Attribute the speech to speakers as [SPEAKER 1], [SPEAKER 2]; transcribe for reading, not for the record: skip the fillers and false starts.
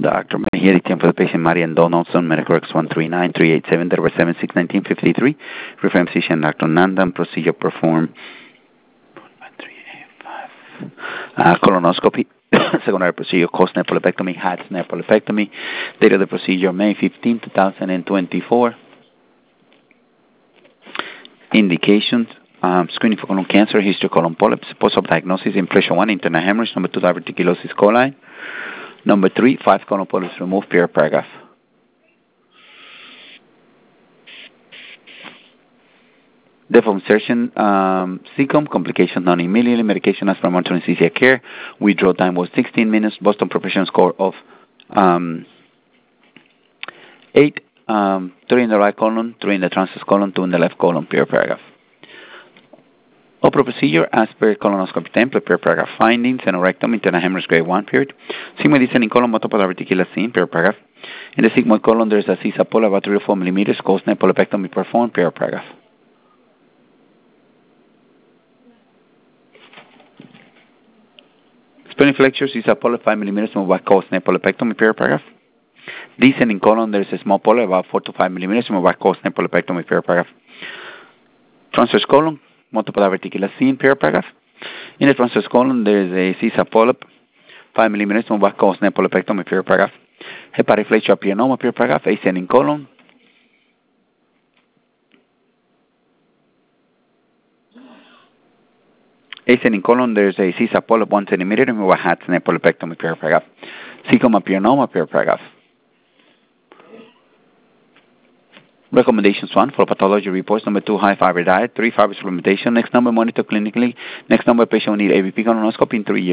[SPEAKER 1] Dr. Mejia, the for the patient Marian Donaldson, medical records 139387, that was 761953. Reference physician Dr. Nandan, procedure performed. Colonoscopy, secondary procedure, coast nephrolepectomy, HATS nephrolepectomy. Date of the procedure, May 15, 2024. Indications, screening for colon cancer, history of colon polyps, post-op diagnosis, impression 1, internal hemorrhage, number 2, diverticulosis coli, number 3, 5 colon polyps removed, per paragraph. Depth of insertion, cecum, complications non immediately, medication as per monitoring anesthesia care. Withdrawal time was 16 minutes, Boston Professional score of 8, 3 in the right colon, 3 in the transverse colon, 2 in the left colon, per paragraph. Opera procedure as per colonoscopy template, per paragraph. Findings, aneurysm, internal hemorrhage grade 1 period. Sigmoid descending colon, multiple diverticular scene, per paragraph. In the sigmoid colon, there is a CISA polyp about 3 or 4 millimeters, coast nephrolepectomy performed, per paragraph. Spleen flexure, CISA polyp 5 millimeters, moved by coast nephrolepectomy, per paragraph. Descending colon, there is a small polyp about 4 to 5 millimeters, moved by coast nephrolepectomy, per paragraph. Transverse colon, multiple diverticular scene, per paragraph. In the transverse colon, there is a CISA polyp, 5 millimeters, moved by coast nephrolepectomy, per paragraph. Hepatic flexure apianoma, per paragraph. Ascending colon. Ascending colon, there is a CISA polyp 1 centimeter, moved by HATS nephrolepectomy, per paragraph. Cecum apianoma, per paragraph. Recommendations 1 for pathology reports. Number 2, high fiber diet. 3, fiber supplementation. Next number, monitor clinically. Next number, patient will need ABP colonoscopy in 3 years.